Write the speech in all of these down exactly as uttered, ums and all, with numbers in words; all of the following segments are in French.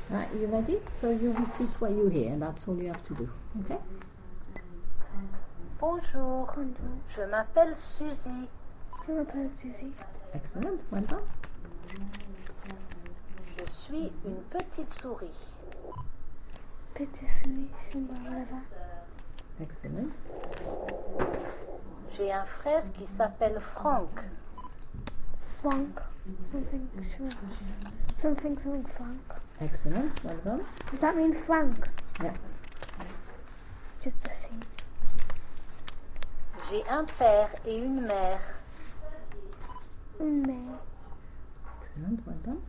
Right, you ready? So you repeat what you hear, and that's all you have to do. Okay? Bonjour, Bonjour. je m'appelle Suzy. Je m'appelle Suzy. Excellent. Well done. Je suis une petite souris. Petite souris, je m'appelle. Excellent. J'ai un frère qui s'appelle Frank. Frank. Something, something, something Frank. Excellent. Well done. Does that mean Frank? Yeah. Just to see. J'ai un père et une mère. Une mère. Excellent. Well done.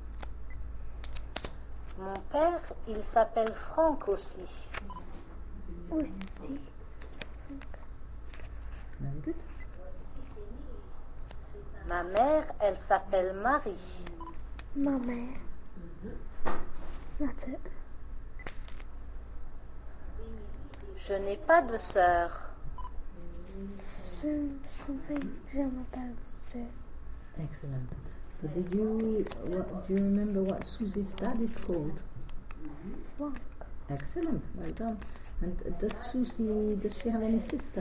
Mon père, il s'appelle Frank aussi. Aussi. Very good. Ma mère, elle s'appelle Marie. Ma mère. That's it. Je n'ai pas de sœur. Je, something, je m'appelle je. Excellent. So did you, what, do you remember what Susie's dad is called? Frank. Excellent. Well done. And does Susie, does she have any sister?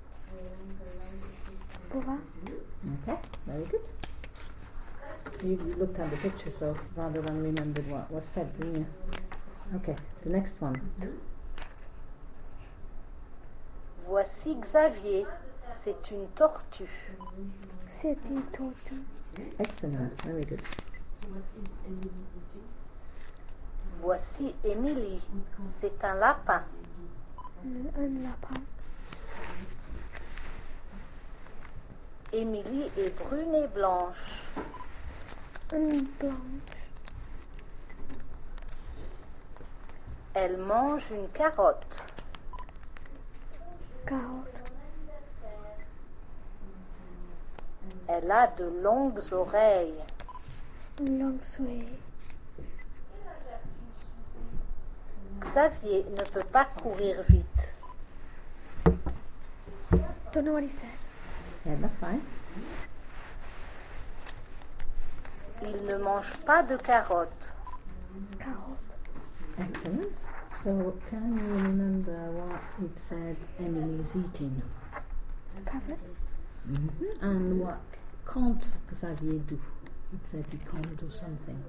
Brother. Okay, very good. So you, you looked at the picture, so rather than remembered what was said, didn't you? Okay, the next one. Voici Xavier. C'est une tortue. C'est une tortue. Excellent, very good. Voici Émilie. C'est un lapin. Un lapin. Émilie est brune et blanche. Une blanche. Elle mange une carotte. Carotte. Elle a de longues oreilles. Une longue souris. Xavier ne peut pas courir vite. Don't know what he said. Yeah, that's fine. Il ne mange pas de carottes. Carotte. Excellent. So can you remember what it said Emily's eating? Carrot. Mm-hmm. And what can't Xavier do? It said he can't do something.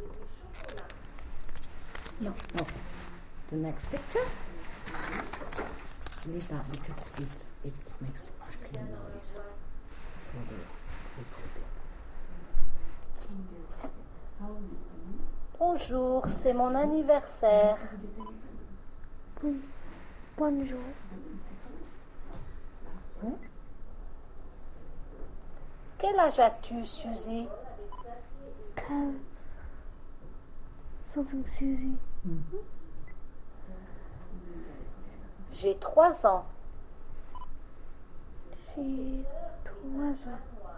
No. Okay. The next picture. Leave that because it it makes crackling noise for the recording. Bonjour, c'est mon anniversaire. Bon, bonjour. Okay. Quel âge as-tu, Suzy? Cal. Something Suzy. Mm-hmm. J'ai trois ans. J'ai trois ans.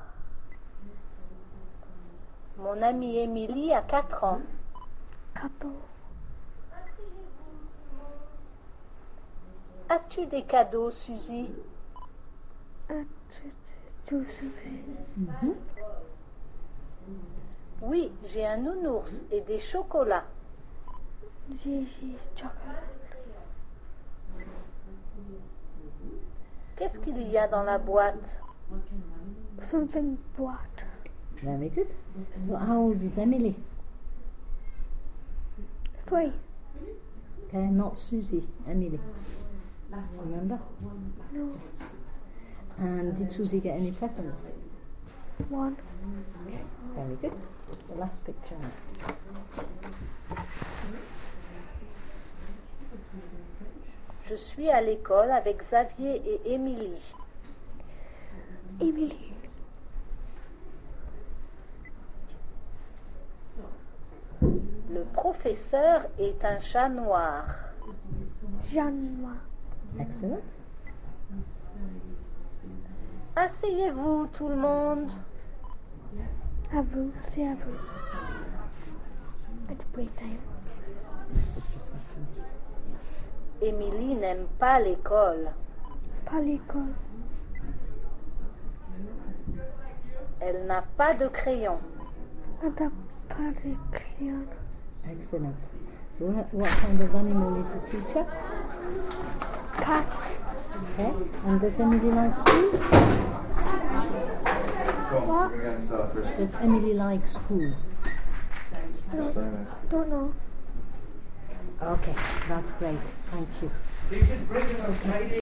Mon amie Émilie a quatre ans. Quatre. As-tu des cadeaux, Suzy? As-tu tout Suzy? Mm-hmm. Oui, j'ai un nounours et des chocolats. J'ai j'ai chocolat. Qu'est-ce qu'il y a dans la boîte? Something boîte. Very good. So how old is Emily? Three. Okay, not Susie, Emily. Remember? No. And did Susie get any presents? One. Very good. The last picture now. Je suis à l'école avec Xavier et Émilie. Emily. Le professeur est un chat noir. Jeanne. Excellent. Asseyez-vous, tout le monde. À vous, c'est à vous. It's break time. Émilie n'aime pas l'école. Pas l'école. Elle n'a pas de crayon. Elle n'a pas de crayon. Excellent. So what, what kind of animal is the teacher? Cat. Okay. And does Emily like school? What? Does Emily like school? I don't, don't know. Okay, that's great. Thank you.